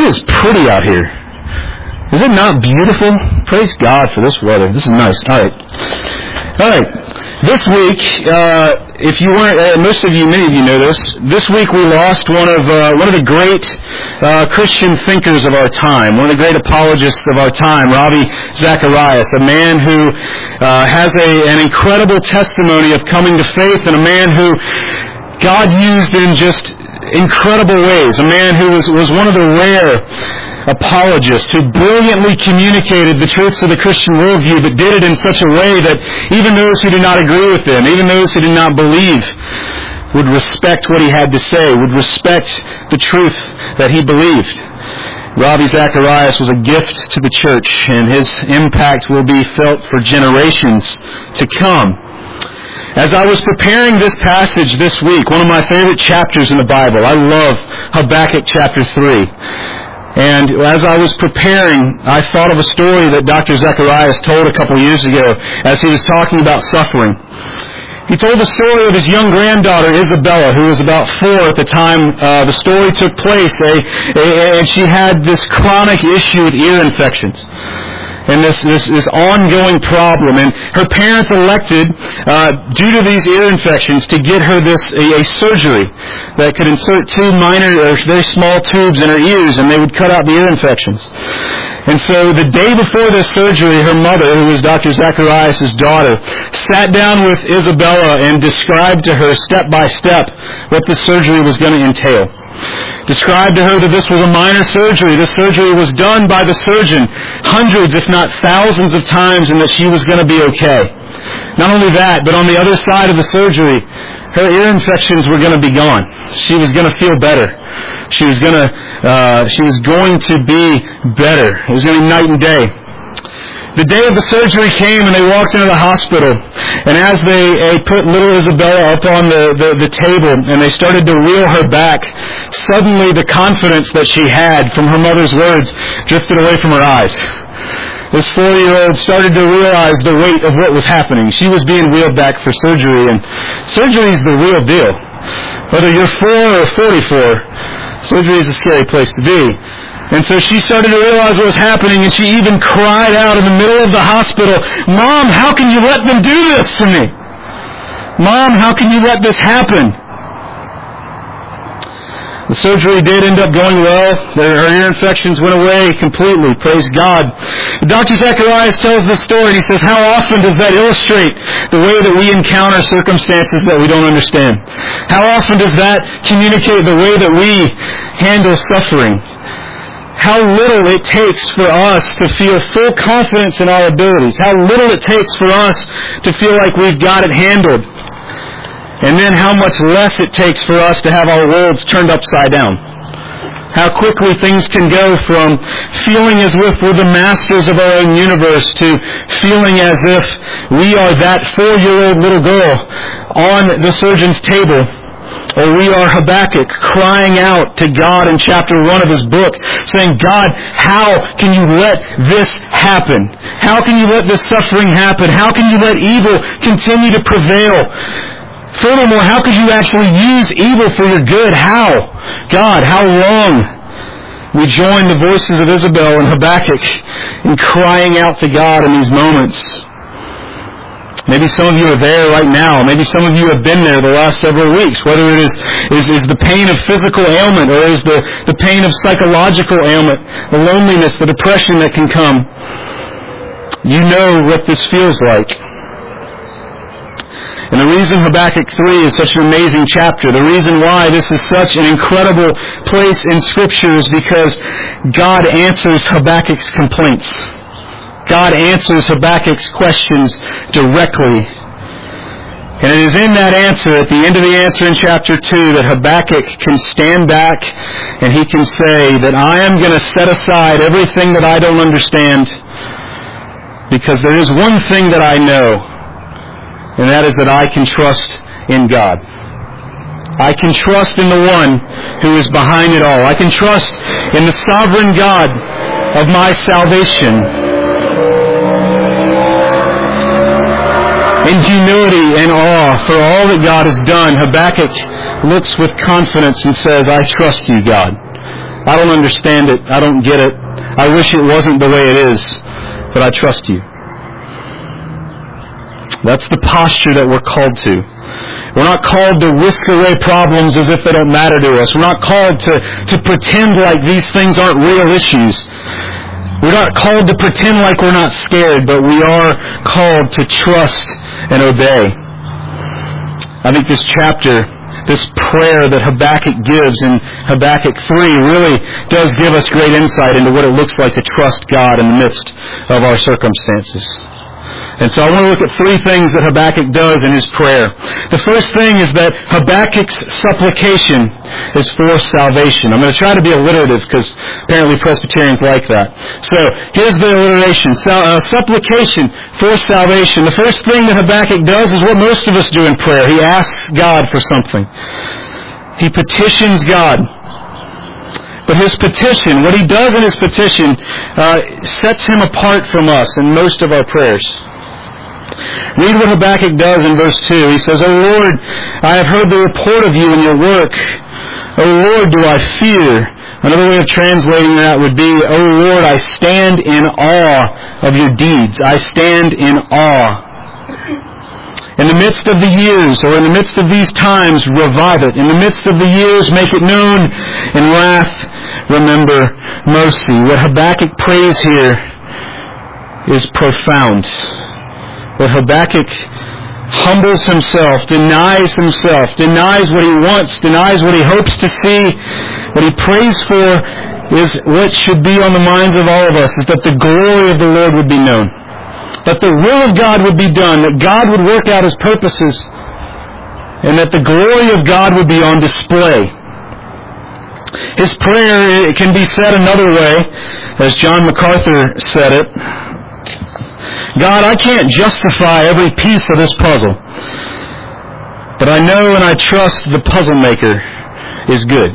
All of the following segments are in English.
is pretty out here. Is it not beautiful? Praise God for this weather. This is nice. All right. This week, if you weren't, many of you know this week we lost one of the great Christian thinkers of our time, one of the great apologists of our time, Ravi Zacharias, a man who has an incredible testimony of coming to faith, and a man who God used in just incredible ways, a man who was one of the rare apologist who brilliantly communicated the truths of the Christian worldview, but did it in such a way that even those who did not agree with him, even those who did not believe, would respect what he had to say, would respect the truth that he believed. Ravi Zacharias was a gift to the church, and his impact will be felt for generations to come. As I was preparing this passage this week, one of my favorite chapters in the Bible, I love Habakkuk chapter 3. And as I was preparing, I thought of a story that Dr. Zacharias told a couple years ago as he was talking about suffering. He told the story of his young granddaughter, Isabella, who was about 4 at the time the story took place, and she had this chronic issue with ear infections. And this ongoing problem, and her parents elected, due to these ear infections, to get her a surgery that could insert 2 minor or very small tubes in her ears, and they would cut out the ear infections. And so the day before this surgery, her mother, who was Dr. Zacharias' daughter, sat down with Isabella and described to her step by step what the surgery was going to entail. Described to her that this was a minor surgery. This surgery was done by the surgeon hundreds, if not thousands of times, and that she was going to be okay. Not only that, but on the other side of the surgery, her ear infections were going to be gone. She was going to feel better. She was going to be better. It was going to be night and day. The day of the surgery came, and they walked into the hospital, and as they put little Isabella up on the table and they started to reel her back, suddenly the confidence that she had from her mother's words drifted away from her eyes. This 4-year-old started to realize the weight of what was happening. She was being wheeled back for surgery, and surgery is the real deal. Whether you're 4 or 44, surgery is a scary place to be. And so she started to realize what was happening, and she even cried out in the middle of the hospital, "Mom, how can you let them do this to me? Mom, how can you let this happen?" The surgery did end up going well. Her ear infections went away completely. Praise God. Dr. Zacharias tells this story, and he says, how often does that illustrate the way that we encounter circumstances that we don't understand? How often does that communicate the way that we handle suffering? How little it takes for us to feel full confidence in our abilities. How little it takes for us to feel like we've got it handled. And then how much less it takes for us to have our worlds turned upside down. How quickly things can go from feeling as if we're the masters of our own universe to feeling as if we are that 4-year-old little girl on the surgeon's table. Or we are Habakkuk crying out to God in chapter 1 of his book, saying, God, how can you let this happen? How can you let this suffering happen? How can you let evil continue to prevail? Furthermore, how could you actually use evil for your good? How? God, how long? We join the voices of Isabel and Habakkuk in crying out to God in these moments. Maybe some of you are there right now. Maybe some of you have been there the last several weeks, whether it is the pain of physical ailment or is the pain of psychological ailment, the loneliness, the depression that can come. You know what this feels like. And the reason Habakkuk 3 is such an amazing chapter, the reason why this is such an incredible place in Scripture is because God answers Habakkuk's complaints. God answers Habakkuk's questions directly. And it is in that answer, at the end of the answer in chapter 2, that Habakkuk can stand back and he can say that I am going to set aside everything that I don't understand because there is one thing that I know, and that is that I can trust in God. I can trust in the one who is behind it all. I can trust in the sovereign God of my salvation. In humility and awe for all that God has done, Habakkuk looks with confidence and says, I trust you, God. I don't understand it. I don't get it. I wish it wasn't the way it is, but I trust you. That's the posture that we're called to. We're not called to whisk away problems as if they don't matter to us. We're not called to pretend like these things aren't real issues. We're not called to pretend like we're not scared, but we are called to trust and obey. I think this chapter, this prayer that Habakkuk gives in Habakkuk 3 really does give us great insight into what it looks like to trust God in the midst of our circumstances. And so I want to look at three things that Habakkuk does in his prayer. The first thing is that Habakkuk's supplication is for salvation. I'm going to try to be alliterative because apparently Presbyterians like that. So here's the alliteration. Supplication for salvation. The first thing that Habakkuk does is what most of us do in prayer. He asks God for something. He petitions God. But his petition, what he does in his petition, sets him apart from us in most of our prayers. Read what Habakkuk does in verse 2. He says, O Lord, I have heard the report of you and your work. O Lord, do I fear. Another way of translating that would be, O Lord, I stand in awe of your deeds. I stand in awe. In the midst of the years, or in the midst of these times, revive it. In the midst of the years, make it known. In wrath, remember mercy. What Habakkuk prays here is profound. What Habakkuk humbles himself, denies what he wants, denies what he hopes to see. What he prays for is what should be on the minds of all of us, is that the glory of the Lord would be known. That the will of God would be done, that God would work out His purposes, and that the glory of God would be on display. His prayer, it can be said another way, as John MacArthur said it. God, I can't justify every piece of this puzzle, but I know and I trust the puzzle maker is good.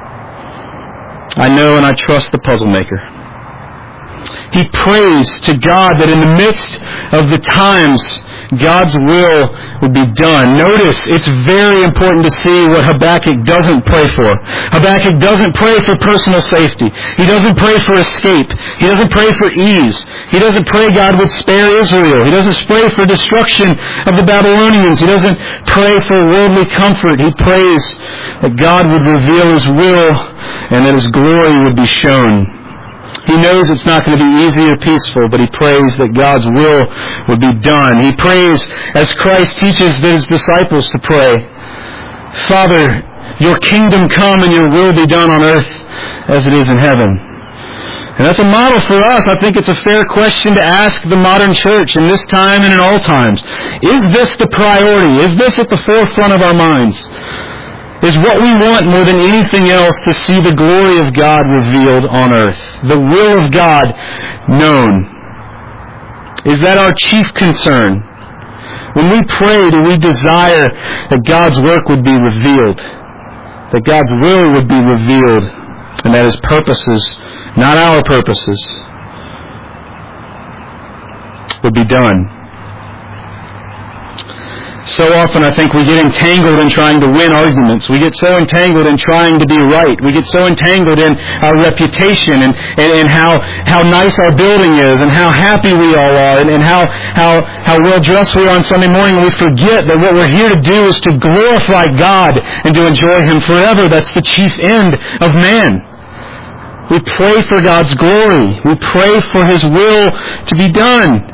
I know and I trust the puzzle maker. He prays to God that in the midst of the times, God's will would be done. Notice, it's very important to see what Habakkuk doesn't pray for. Habakkuk doesn't pray for personal safety. He doesn't pray for escape. He doesn't pray for ease. He doesn't pray God would spare Israel. He doesn't pray for destruction of the Babylonians. He doesn't pray for worldly comfort. He prays that God would reveal His will and that His glory would be shown. He knows it's not going to be easy or peaceful, but he prays that God's will would be done. He prays as Christ teaches His disciples to pray. Father, your kingdom come and your will be done on earth as it is in heaven. And that's a model for us. I think it's a fair question to ask the modern church in this time and in all times. Is this the priority? Is this at the forefront of our minds? Is what we want more than anything else to see the glory of God revealed on earth? The will of God known. Is that our chief concern? When we pray, do we desire that God's work would be revealed? That God's will would be revealed? And that His purposes, not our purposes, would be done? So often I think we get entangled in trying to win arguments. We get so entangled in trying to be right. We get so entangled in our reputation and how nice our building is and how happy we all are and how well dressed we are on Sunday morning. And we forget that what we're here to do is to glorify God and to enjoy Him forever. That's the chief end of man. We pray for God's glory. We pray for His will to be done.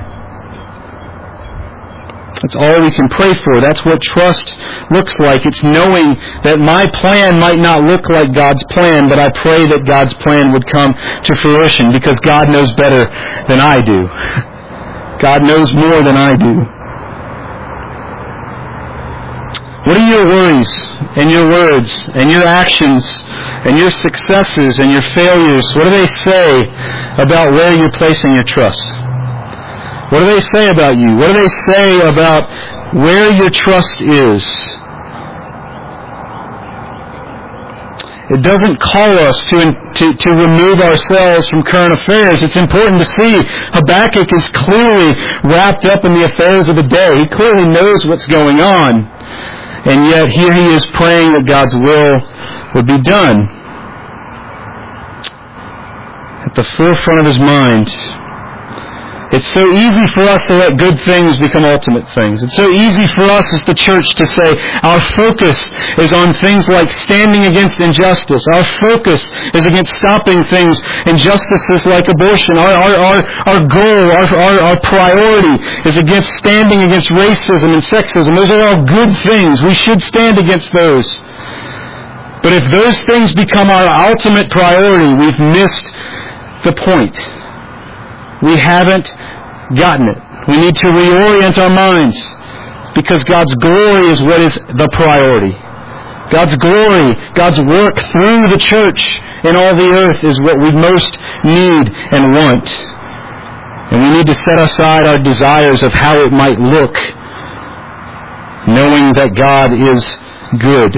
That's all we can pray for. That's what trust looks like. It's knowing that my plan might not look like God's plan, but I pray that God's plan would come to fruition because God knows better than I do. God knows more than I do. What are your worries and your words and your actions and your successes and your failures? What do they say about where you're placing your trust? What do they say about you? What do they say about where your trust is? It doesn't call us to remove ourselves from current affairs. It's important to see Habakkuk is clearly wrapped up in the affairs of the day. He clearly knows what's going on. And yet here he is praying that God's will would be done. at the forefront of his mind. It's so easy for us to let good things become ultimate things. It's so easy for us as the church to say our focus is on things like standing against injustice. Our focus is against stopping things, injustices like abortion. Our goal, our priority is against standing against racism and sexism. Those are all good things. We should stand against those. But if those things become our ultimate priority, we've missed the point. We haven't gotten it. We need to reorient our minds, because God's glory is what is the priority. God's glory, God's work through the church in all the earth is what we most need and want. And we need to set aside our desires of how it might look, knowing that God is good.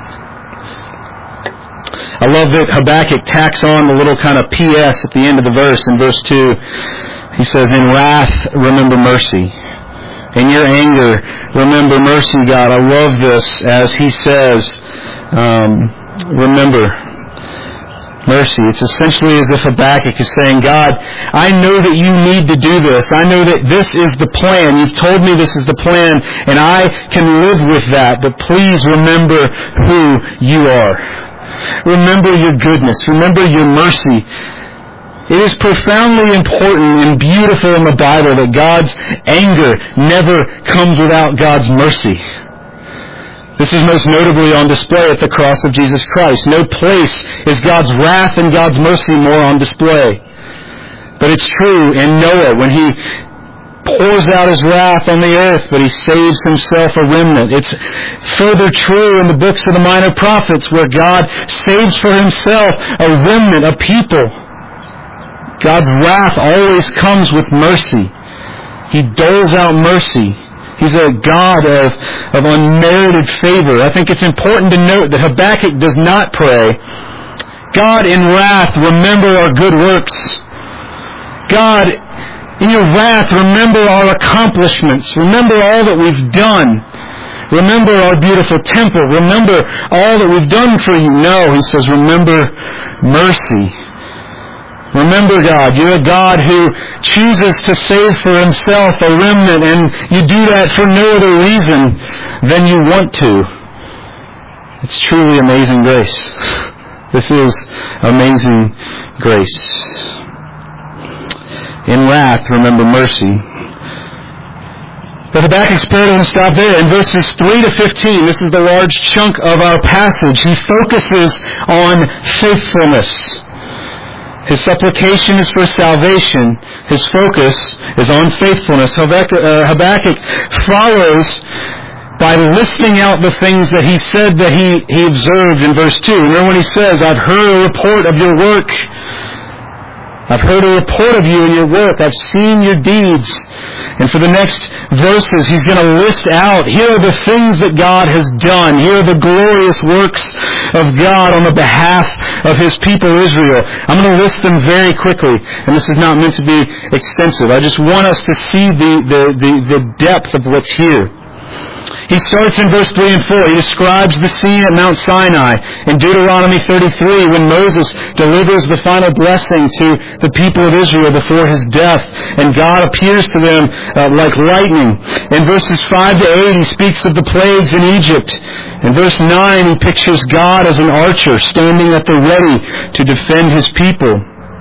I love that Habakkuk tacks on the little kind of P.S. at the end of the verse. In verse 2, he says, in wrath, remember mercy. In your anger, remember mercy, God. I love this as he says, remember mercy. It's essentially as if Habakkuk is saying, God, I know that you need to do this. I know that this is the plan. You've told me this is the plan, and I can live with that. But please remember who you are. Remember your goodness. Remember your mercy. It is profoundly important and beautiful in the Bible that God's anger never comes without God's mercy. This is most notably on display at the cross of Jesus Christ. No place is God's wrath and God's mercy more on display. But it's true in Noah when he pours out his wrath on the earth, but he saves himself a remnant. It's further true in the books of the minor prophets, where God saves for himself a remnant, a people. God's wrath always comes with mercy. He doles out mercy. He's a God of unmerited favor. I think it's important to note that Habakkuk does not pray, God, in wrath, remember our good works. God, in your wrath, remember our accomplishments. Remember all that we've done. Remember our beautiful temple. Remember all that we've done for you. No, he says, remember mercy. Remember, God, you're a God who chooses to save for himself a remnant, and you do that for no other reason than you want to. It's truly amazing grace. This is amazing grace. In wrath, remember mercy. But Habakkuk's prayer doesn't stop there. In verses 3 to 15, this is the large chunk of our passage, he focuses on faithfulness. His supplication is for salvation. His focus is on faithfulness. Habakkuk follows by listing out the things that he said that he observed in verse 2. Remember when he says, I've heard a report of your work. I've heard a report of you and your work. I've seen your deeds. And for the next verses, he's going to list out, here are the things that God has done. Here are the glorious works of God on the behalf of his people Israel. I'm going to list them very quickly, and this is not meant to be extensive. I just want us to see the depth of what's here. He starts in verse 3 and 4. He describes the scene at Mount Sinai in Deuteronomy 33 when Moses delivers the final blessing to the people of Israel before his death, and God appears to them like lightning. In verses 5 to 8, he speaks of the plagues in Egypt. In verse 9, he pictures God as an archer standing at the ready to defend his people.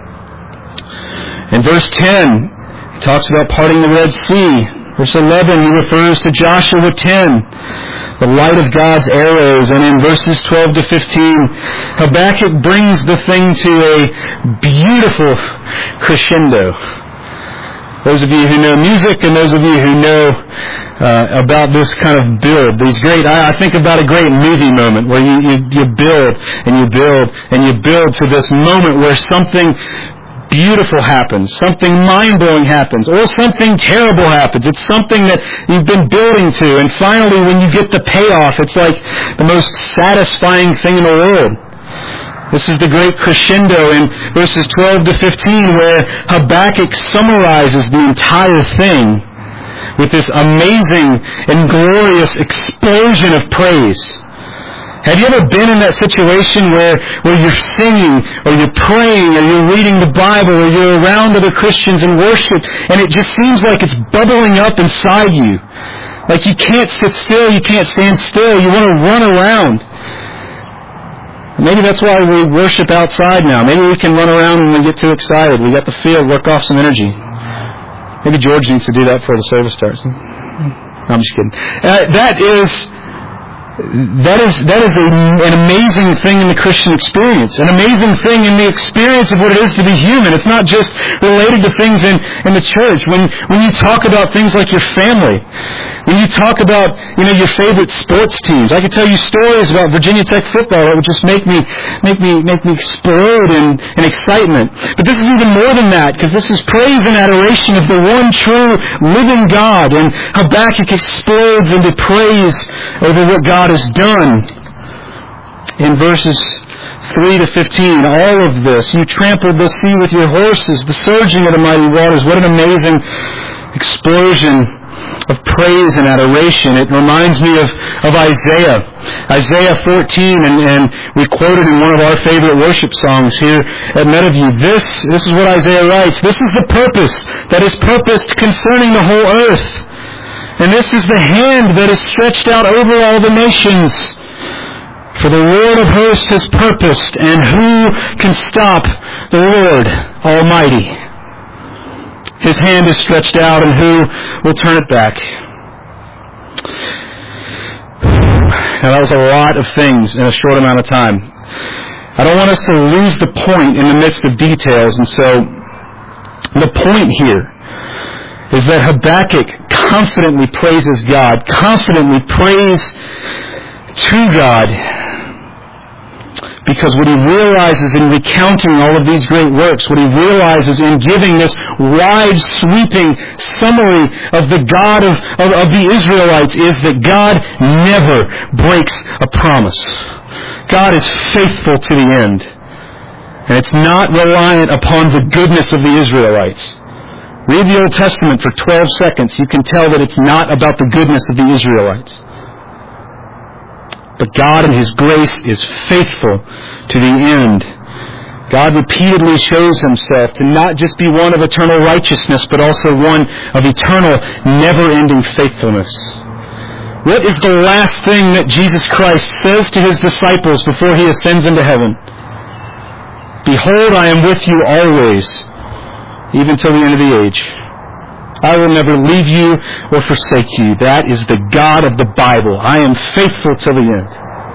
In verse 10, he talks about parting the Red Sea. Verse 11, he refers to Joshua 10, the light of God's arrows. And in verses 12 to 15, Habakkuk brings the thing to a beautiful crescendo. Those of you who know music and those of you who know about this kind of build, these great, I think about a great movie moment where you build and you build and you build to this moment where something beautiful happens, something mind-blowing happens, or something terrible happens. It's something that you've been building to, and finally when you get the payoff, it's like the most satisfying thing in the world. This is the great crescendo in verses 12 to 15 where Habakkuk summarizes the entire thing with this amazing and glorious explosion of praise. Have you ever been in that situation where you're singing, or you're praying, or you're reading the Bible, or you're around other Christians in worship, and it just seems like it's bubbling up inside you? Like you can't sit still, you can't stand still, you want to run around. Maybe that's why we worship outside now. Maybe we can run around when we get too excited. We got the field, work off some energy. Maybe George needs to do that before the service starts. No, I'm just kidding. That is an amazing thing in the Christian experience. An amazing thing in the experience of what it is to be human. It's not just related to things in the church. When you talk about things like your family, when you talk about, your favorite sports teams, I could tell you stories about Virginia Tech football that would just make me explode in excitement. But this is even more than that, because this is praise and adoration of the one true living God. And Habakkuk explodes into praise over what God has done. In verses 3 to 15, all of this, you trampled the sea with your horses, the surging of the mighty waters. What an amazing explosion of praise and adoration. It reminds me of Isaiah 14, and we quoted in one of our favorite worship songs here at Meadowview. This is what Isaiah writes. This is the purpose that is purposed concerning the whole earth. And this is the hand that is stretched out over all the nations. For the Lord of hosts has purposed, and who can stop the Lord Almighty? His hand is stretched out, and who will turn it back? Now that was a lot of things in a short amount of time. I don't want us to lose the point in the midst of details, and so the point here is that Habakkuk confidently praises God, confidently prays to God, because what he realizes in recounting all of these great works, what he realizes in giving this wide, sweeping summary of the God of the Israelites, is that God never breaks a promise. God is faithful to the end. And it's not reliant upon the goodness of the Israelites. Read the Old Testament for 12 seconds. You can tell that it's not about the goodness of the Israelites. But God in His grace is faithful to the end. God repeatedly shows Himself to not just be one of eternal righteousness, but also one of eternal, never-ending faithfulness. What is the last thing that Jesus Christ says to His disciples before He ascends into heaven? Behold, I am with you always, even till the end of the age. I will never leave you or forsake you. That is the God of the Bible. I am faithful till the end.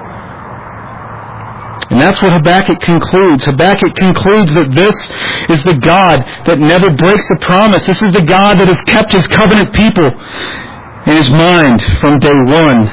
And that's what Habakkuk concludes. Habakkuk concludes that this is the God that never breaks a promise. This is the God that has kept His covenant people in His mind from day one.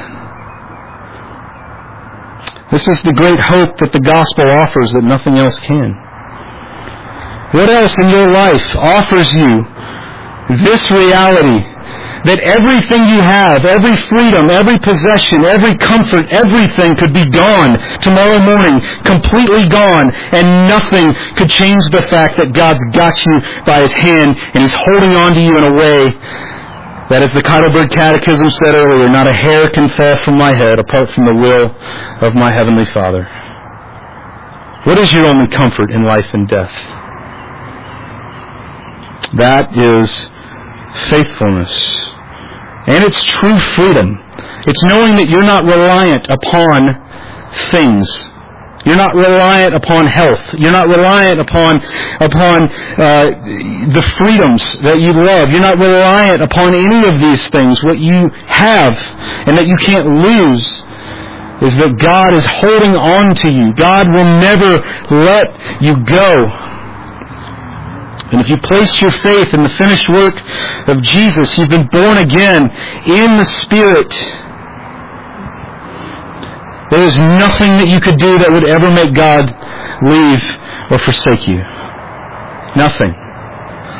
This is the great hope that the gospel offers that nothing else can. What else in your life offers you this reality that everything you have, every freedom, every possession, every comfort, everything could be gone tomorrow morning, completely gone, and nothing could change the fact that God's got you by His hand and He's holding on to you in a way that, as the Heidelberg Catechism said earlier, not a hair can fall from my head apart from the will of my Heavenly Father. What is your only comfort in life and death? That is faithfulness. And it's true freedom. It's knowing that you're not reliant upon things. You're not reliant upon health. You're not reliant upon the freedoms that you love. You're not reliant upon any of these things. What you have and that you can't lose is that God is holding on to you. God will never let you go. And if you place your faith in the finished work of Jesus, you've been born again in the Spirit. There is nothing that you could do that would ever make God leave or forsake you. Nothing.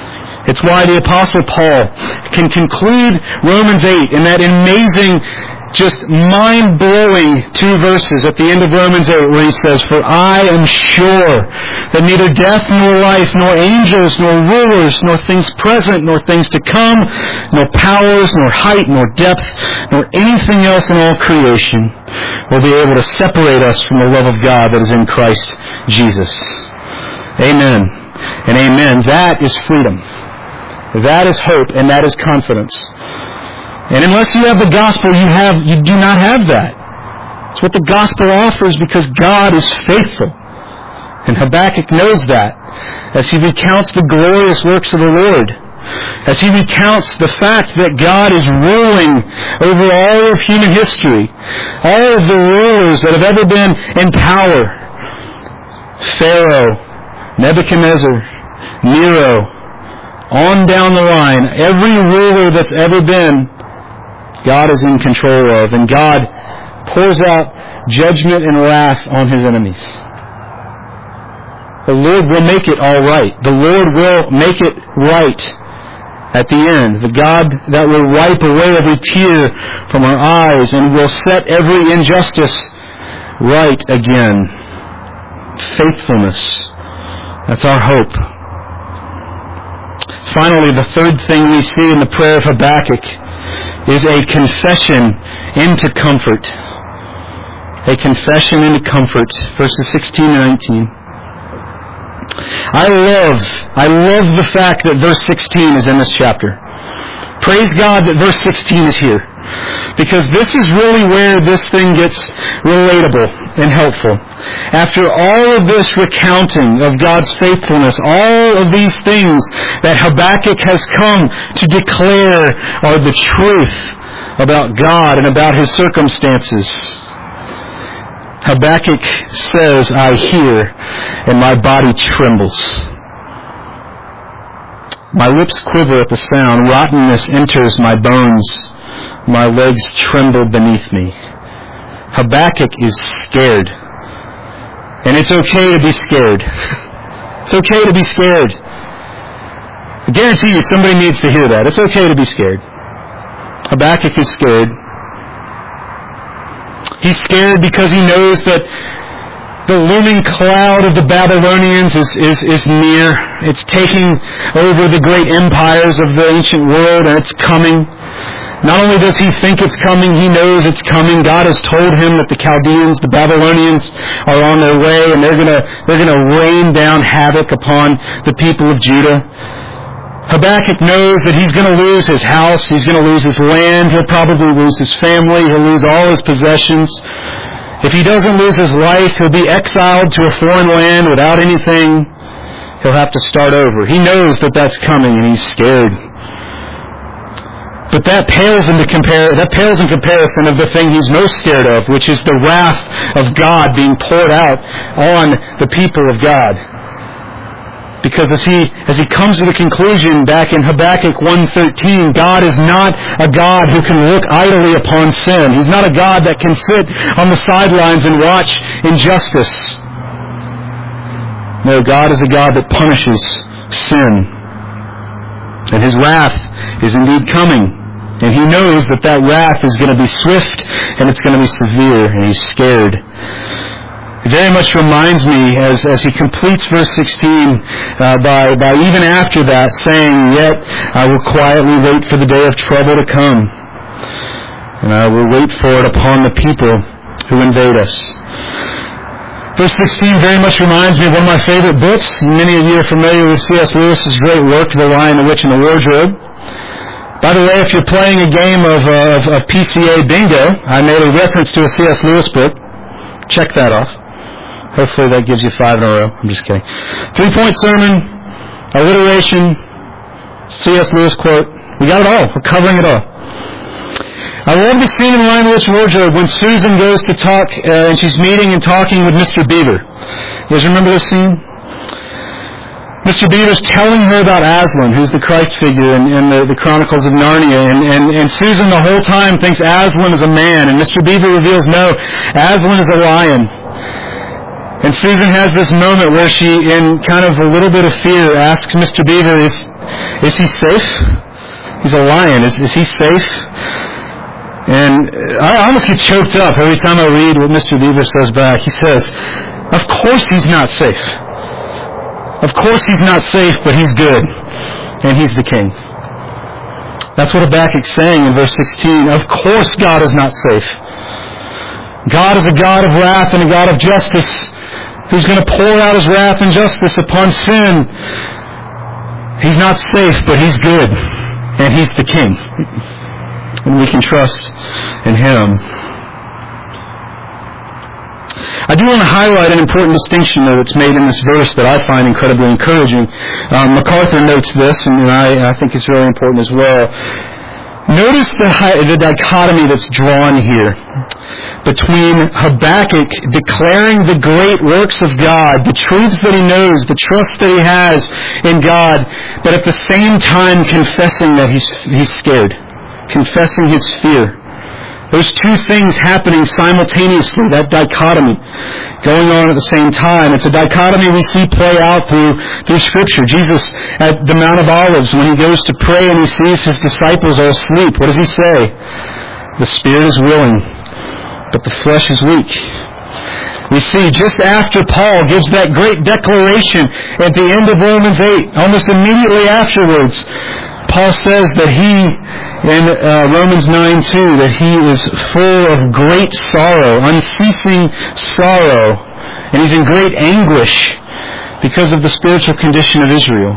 It's why the Apostle Paul can conclude Romans 8 in that amazing just mind-blowing 2 verses at the end of Romans 8 where he says, "For I am sure that neither death nor life, nor angels, nor rulers, nor things present, nor things to come, nor powers, nor height, nor depth, nor anything else in all creation will be able to separate us from the love of God that is in Christ Jesus." Amen and amen. That is freedom. That is hope, and that is confidence. And unless you have the gospel, you do not have that. It's what the gospel offers because God is faithful. And Habakkuk knows that as he recounts the glorious works of the Lord. As he recounts the fact that God is ruling over all of human history. All of the rulers that have ever been in power. Pharaoh, Nebuchadnezzar, Nero, on down the line. Every ruler that's ever been, God is in control of, and God pours out judgment and wrath on His enemies. The Lord will make it all right. The Lord will make it right at the end. The God that will wipe away every tear from our eyes and will set every injustice right again. Faithfulness. That's our hope. Finally, the third thing we see in the prayer of Habakkuk is a confession into comfort. A confession into comfort. Verses 16 and 19. I love the fact that verse 16 is in this chapter. Praise God that verse 16 is here. Because this is really where this thing gets relatable and helpful. After all of this recounting of God's faithfulness, all of these things that Habakkuk has come to declare are the truth about God and about His circumstances. Habakkuk says, I hear, and my body trembles. My lips quiver at the sound. Rottenness enters my bones. My legs tremble beneath me. Habakkuk is scared. And it's okay to be scared. It's okay to be scared. I guarantee you somebody needs to hear that. It's okay to be scared. Habakkuk is scared. He's scared because he knows that the looming cloud of the Babylonians is near. It's taking over the great empires of the ancient world, and it's coming. Not only does he think it's coming, he knows it's coming. God has told him that the Chaldeans, the Babylonians, are on their way, and they're gonna rain down havoc upon the people of Judah. Habakkuk knows that he's going to lose his house, he's going to lose his land, he'll probably lose his family, he'll lose all his possessions. If he doesn't lose his life, he'll be exiled to a foreign land without anything. He'll have to start over. He knows that that's coming, and he's scared. But that pales in comparison of the thing he's most scared of, which is the wrath of God being poured out on the people of God. Because as he comes to the conclusion back in Habakkuk 1:13, God is not a God who can look idly upon sin. He's not a God that can sit on the sidelines and watch injustice. No, God is a God that punishes sin. And His wrath is indeed coming. And He knows that wrath is going to be swift and it's going to be severe, and He's scared. It very much reminds me as he completes verse 16 by even after that saying, "Yet I will quietly wait for the day of trouble to come, and I will wait for it upon the people who invade us." Verse 16 very much reminds me of one of my favorite books. Many of you are familiar with C.S. Lewis's great work, The Lion, the Witch, and the Wardrobe. By the way, if you're playing a game of PCA bingo, I made a reference to a C.S. Lewis book. Check that off. Hopefully that gives you 5 in a row. I'm just kidding. 3-point sermon, alliteration, C.S. Lewis quote. We got it all. We're covering it all. I love the scene in The Lion, the Witch, and the Wardrobe when Susan goes to talk, and she's meeting and talking with Mr. Beaver. You guys remember this scene? Mr. Beaver's telling her about Aslan, who's the Christ figure in the Chronicles of Narnia, and Susan the whole time thinks Aslan is a man, and Mr. Beaver reveals, no, Aslan is a lion. And Susan has this moment where she, in kind of a little bit of fear, asks Mr. Beaver, is he safe? He's a lion. Is he safe? And I almost get choked up every time I read what Mr. Deaver says back. He says, of course he's not safe. Of course he's not safe, but he's good. And he's the king. That's what Habakkuk's saying in verse 16. Of course God is not safe. God is a God of wrath and a God of justice, who's going to pour out his wrath and justice upon sin. He's not safe, but he's good. And he's the king. And we can trust in him. I do want to highlight an important distinction, though, that's made in this verse that I find incredibly encouraging. MacArthur notes this, and I think it's really important as well. Notice the dichotomy that's drawn here between Habakkuk declaring the great works of God, the truths that he knows, the trust that he has in God, but at the same time confessing that he's scared, confessing his fear. Those two things happening simultaneously, that dichotomy going on at the same time. It's a dichotomy we see play out through Scripture. Jesus at the Mount of Olives, when he goes to pray and he sees his disciples all asleep, what does he say? The spirit is willing, but the flesh is weak. We see just after Paul gives that great declaration at the end of Romans 8, almost immediately afterwards, Paul says that in Romans 9:2, that he is full of great sorrow, unceasing sorrow, and he's in great anguish because of the spiritual condition of Israel.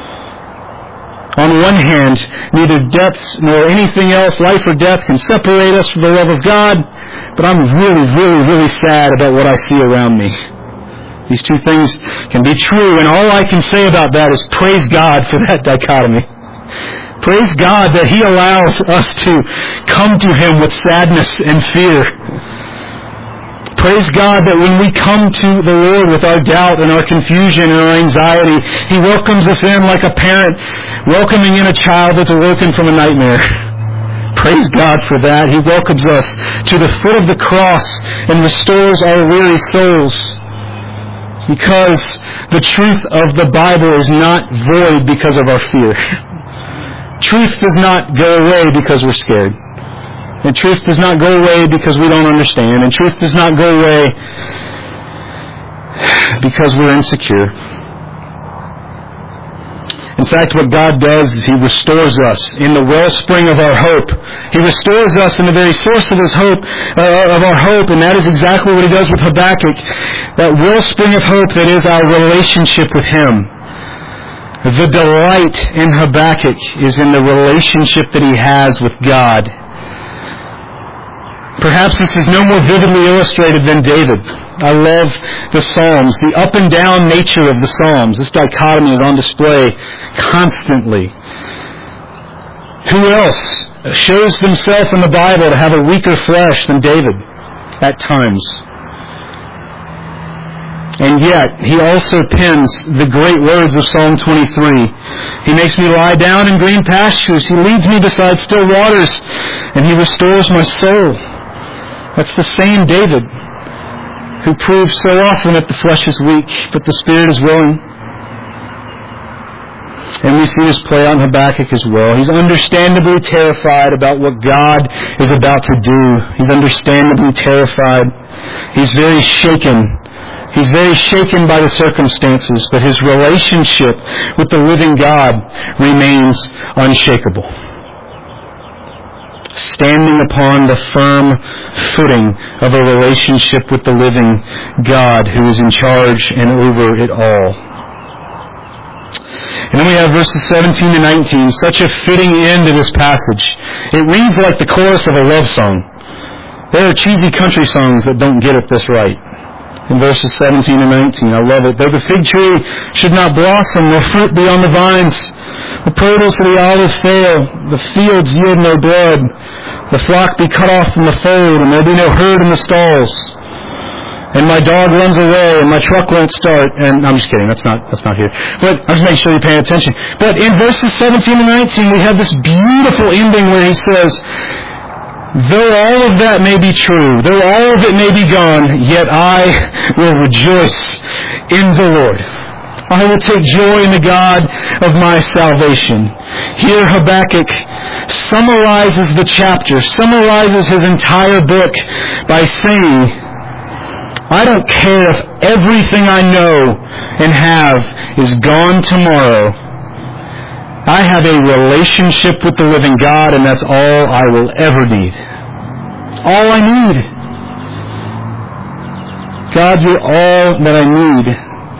On one hand, neither death nor anything else, life or death, can separate us from the love of God, but I'm really, really, really sad about what I see around me. These two things can be true, and all I can say about that is praise God for that dichotomy. Praise God that he allows us to come to him with sadness and fear. Praise God that when we come to the Lord with our doubt and our confusion and our anxiety, he welcomes us in like a parent welcoming in a child that's awoken from a nightmare. Praise God for that. He welcomes us to the foot of the cross and restores our weary souls. Because the truth of the Bible is not void because of our fear. Truth does not go away because we're scared. And truth does not go away because we don't understand. And truth does not go away because we're insecure. In fact, what God does is he restores us in the wellspring of our hope. He restores us in the very source of his hope, of our hope, and that is exactly what he does with Habakkuk. That wellspring of hope that is our relationship with him. The delight in Habakkuk is in the relationship that he has with God. Perhaps this is no more vividly illustrated than David. I love the Psalms, the up and down nature of the Psalms. This dichotomy is on display constantly. Who else shows himself in the Bible to have a weaker flesh than David at times? And yet, he also pens the great words of Psalm 23. He makes me lie down in green pastures. He leads me beside still waters. And he restores my soul. That's the same David who proves so often that the flesh is weak, but the spirit is willing. And we see this play on Habakkuk as well. He's understandably terrified about what God is about to do. He's understandably terrified. He's very shaken. He's very shaken by the circumstances, but his relationship with the living God remains unshakable. Standing upon the firm footing of a relationship with the living God who is in charge and over it all. And then we have verses 17 to 19, such a fitting end to this passage. It reads like the chorus of a love song. There are cheesy country songs that don't get it this right. In verses 17 and 19, I love it. Though the fig tree should not blossom, nor fruit be on the vines, the produce of the olive fail, the fields yield no bread, the flock be cut off from the fold, and there be no herd in the stalls. And my dog runs away, and my truck won't start. And I'm just kidding. That's not here. But I'm just making sure you're paying attention. But in verses 17 and 19, we have this beautiful ending where he says, though all of that may be true, though all of it may be gone, yet I will rejoice in the Lord. I will take joy in the God of my salvation. Here Habakkuk summarizes the chapter, summarizes his entire book by saying, I don't care if everything I know and have is gone tomorrow. I have a relationship with the living God, and that's all I will ever need. All I need. God, you're all that I need.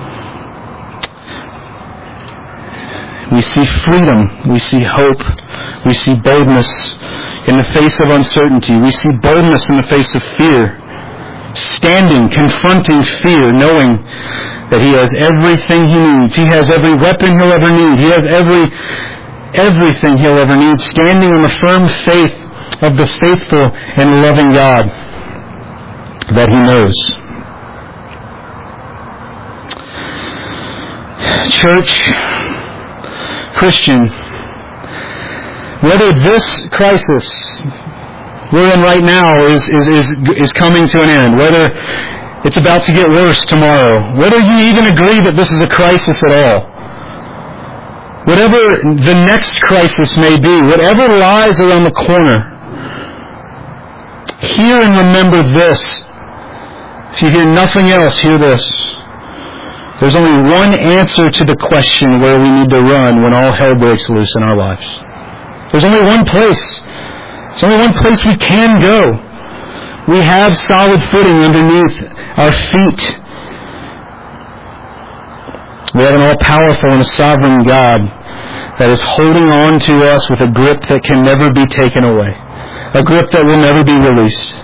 We see freedom. We see hope. We see boldness in the face of uncertainty. We see boldness in the face of fear. Standing, confronting fear, knowing that He has everything He needs. He has every weapon He'll ever need. He has everything He'll ever need. Standing on the firm faith of the faithful and loving God that He knows. Church, Christian, whether this crisis we're in right now is coming to an end, whether it's about to get worse tomorrow, whether you even agree that this is a crisis at all, whatever the next crisis may be, whatever lies around the corner, hear and remember this. If you hear nothing else, hear this. There's only one answer to the question where we need to run when all hell breaks loose in our lives. There's only one place. There's only one place we can go. We have solid footing underneath our feet. We have an all-powerful and a sovereign God that is holding on to us with a grip that can never be taken away. A grip that will never be released.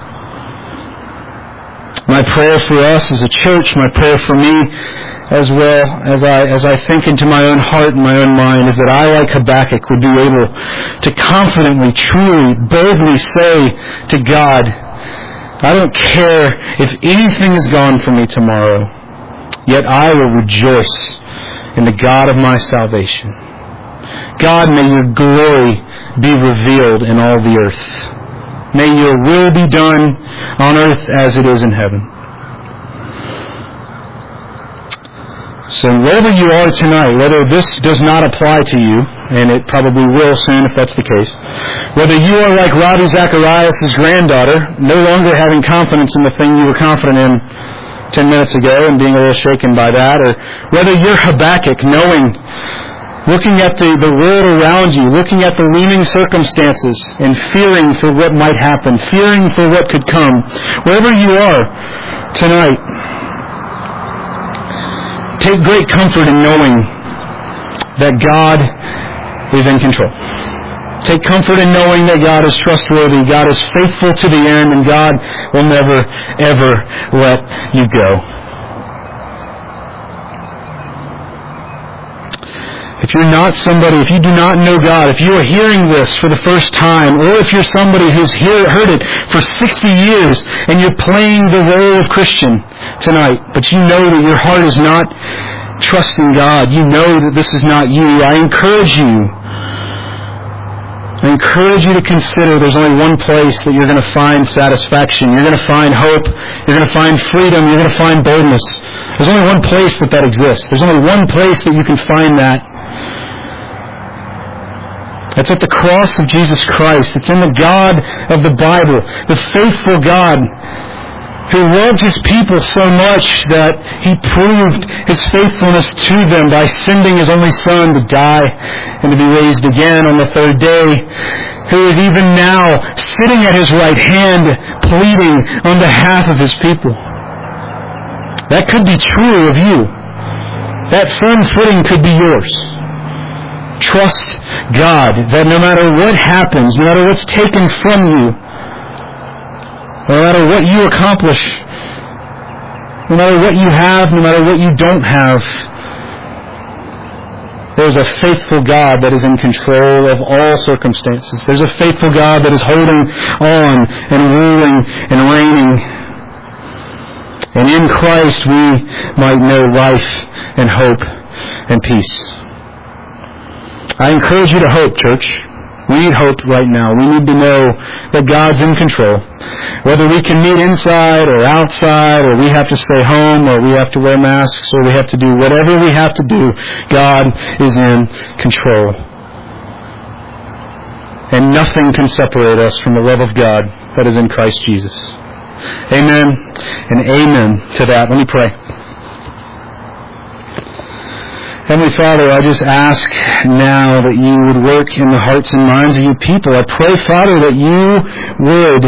My prayer for us as a church, my prayer for me as well as I think into my own heart and my own mind, is that I, like Habakkuk, would be able to confidently, truly, boldly say to God, I don't care if anything is gone from me tomorrow, yet I will rejoice in the God of my salvation. God, may your glory be revealed in all the earth. May your will be done on earth as it is in heaven. So wherever you are tonight, whether this does not apply to you, and it probably will soon if that's the case, whether you are like Ravi Zacharias' granddaughter, no longer having confidence in the thing you were confident in 10 minutes ago and being a little shaken by that, or whether you're Habakkuk, knowing, looking at the world around you, looking at the looming circumstances and fearing for what might happen, fearing for what could come, wherever you are tonight, take great comfort in knowing that God is in control. Take comfort in knowing that God is trustworthy, God is faithful to the end, and God will never, ever let you go. If you're not somebody, if you do not know God, if you are hearing this for the first time, or if you're somebody who's heard it for 60 years and you're playing the role of Christian tonight, but you know that your heart is not trusting God, you know that this is not you, I encourage you to consider there's only one place that you're going to find satisfaction, you're going to find hope, you're going to find freedom, you're going to find boldness. There's only one place that exists. There's only one place that you can find that. It's at the cross of Jesus Christ. It's in the God of the Bible, the faithful God who loved His people so much that He proved His faithfulness to them by sending His only Son to die and to be raised again on the third day, who is even now sitting at His right hand pleading on behalf of His people. That could be true of you. That firm footing could be yours. Trust God that no matter what happens, no matter what's taken from you, no matter what you accomplish, no matter what you have, no matter what you don't have, there's a faithful God that is in control of all circumstances. There's a faithful God that is holding on and ruling and reigning. And in Christ we might know life and hope and peace. I encourage you to hope, church. We need hope right now. We need to know that God's in control. Whether we can meet inside or outside, or we have to stay home, or we have to wear masks, or we have to do whatever we have to do, God is in control. And nothing can separate us from the love of God that is in Christ Jesus. Amen and amen to that. Let me pray. Heavenly Father, I just ask now that you would work in the hearts and minds of your people. I pray, Father, that you would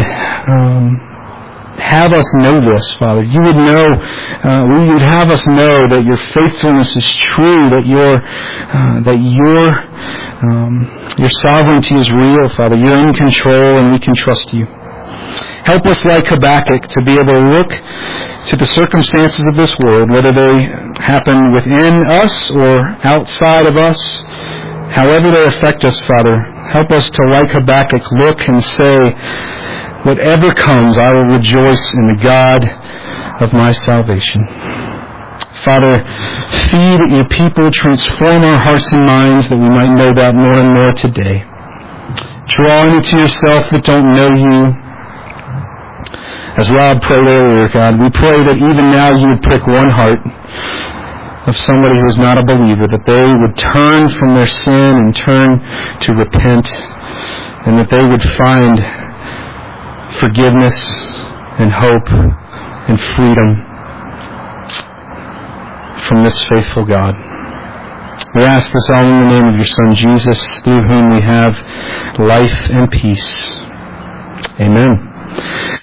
have us know this, Father. You would know, you would have us know that your faithfulness is true, that your sovereignty is real, Father. You're in control, and we can trust you. Help us, like Habakkuk, to be able to look to the circumstances of this world, whether they happen within us or outside of us, however they affect us, Father. Help us to, like Habakkuk, look and say, whatever comes, I will rejoice in the God of my salvation. Father, feed your people, transform our hearts and minds that we might know that more and more today. Draw into yourself that don't know you. As Rob prayed earlier, God, we pray that even now you would prick one heart of somebody who is not a believer, that they would turn from their sin and turn to repent, and that they would find forgiveness and hope and freedom from this faithful God. We ask this all in the name of your Son, Jesus, through whom we have life and peace. Amen.